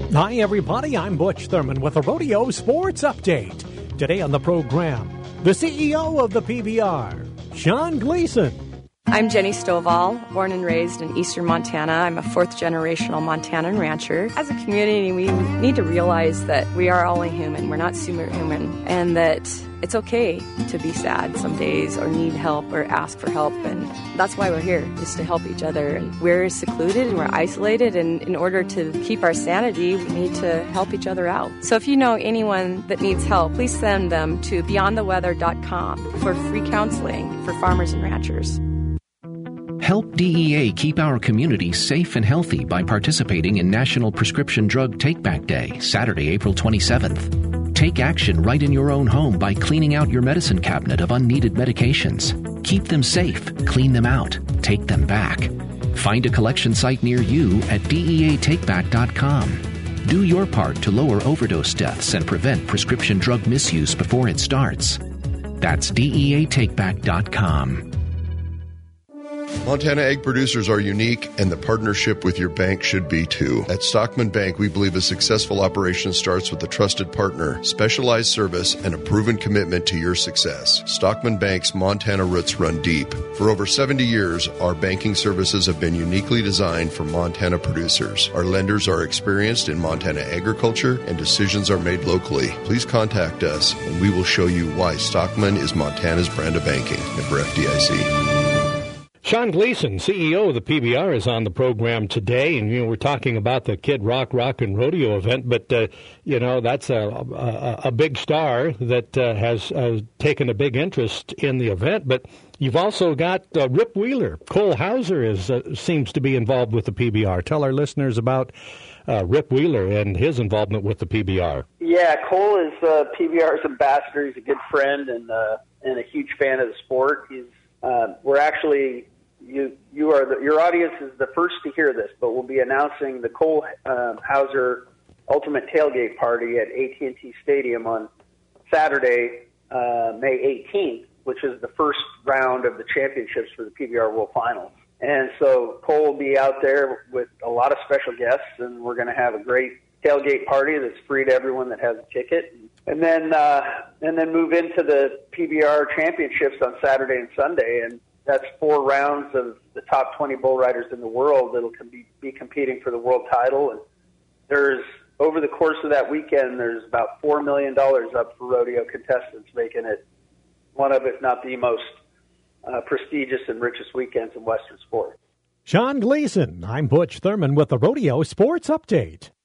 Hi, everybody. I'm Butch Thurman with a Rodeo Sports Update. Today on the program, the CEO of the PBR, Sean Gleason. I'm Jenny Stovall, born and raised in eastern Montana. I'm a fourth-generational Montanan rancher. As a community, we need to realize that we are all human. We're not superhuman, and that it's okay to be sad some days or need help or ask for help, and that's why we're here, is to help each other. And we're secluded and we're isolated, and in order to keep our sanity, we need to help each other out. So if you know anyone that needs help, please send them to beyondtheweather.com for free counseling for farmers and ranchers. Help DEA keep our community safe and healthy by participating in National Prescription Drug Take-Back Day, Saturday, April 27th. Take action right in your own home by cleaning out your medicine cabinet of unneeded medications. Keep them safe, clean them out, take them back. Find a collection site near you at DEATakeback.com. Do your part to lower overdose deaths and prevent prescription drug misuse before it starts. That's DEATakeback.com. Montana egg producers are unique, and the partnership with your bank should be too. At Stockman Bank, we believe a successful operation starts with a trusted partner, specialized service, and a proven commitment to your success. Stockman Bank's Montana roots run deep. For over 70 years, our banking services have been uniquely designed for Montana producers. Our lenders are experienced in Montana agriculture, and decisions are made locally. Please contact us, and we will show you why Stockman is Montana's brand of banking. Member FDIC. Sean Gleason, CEO of the PBR, is on the program today, and we're talking about the Kid Rock and Rodeo event. But that's a big star that has taken a big interest in the event. But you've also got Rip Wheeler. Cole Hauser seems to be involved with the PBR. Tell our listeners about Rip Wheeler and his involvement with the PBR. Yeah, Cole is PBR's ambassador. He's a good friend and a huge fan of the sport. We're actually. Your audience is the first to hear this, but we'll be announcing the Cole Hauser Ultimate Tailgate Party at AT&T Stadium on Saturday, May 18th, which is the first round of the championships for the PBR World Finals. And so Cole will be out there with a lot of special guests, and we're going to have a great tailgate party that's free to everyone that has a ticket. And then move into the PBR championships on Saturday and Sunday, and that's 4 rounds of the top 20 bull riders in the world that'll be competing for the world title. And there's, over the course of that weekend, there's about $4 million up for rodeo contestants, making it one of, if not the most prestigious and richest weekends in Western sport. Sean Gleason, I'm Butch Thurman with the Rodeo Sports Update.